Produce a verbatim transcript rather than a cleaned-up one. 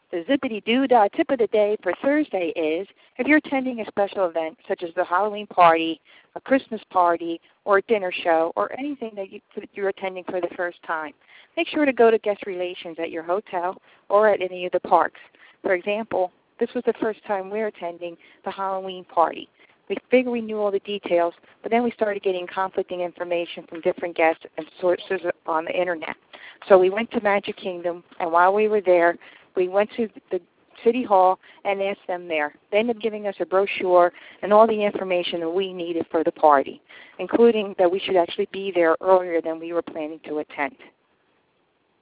The zippity-doo dah tip of the day for Thursday is, if you're attending a special event such as the Halloween party, a Christmas party, or a dinner show, or anything that you, you're attending for the first time, make sure to go to guest relations at your hotel or at any of the parks. For example, this was the first time we're attending the Halloween party. We figured we knew all the details, but then we started getting conflicting information from different guests and sources on the Internet. So we went to Magic Kingdom, and while we were there, we went to the City Hall and asked them there. They ended up giving us a brochure and all the information that we needed for the party, including that we should actually be there earlier than we were planning to attend.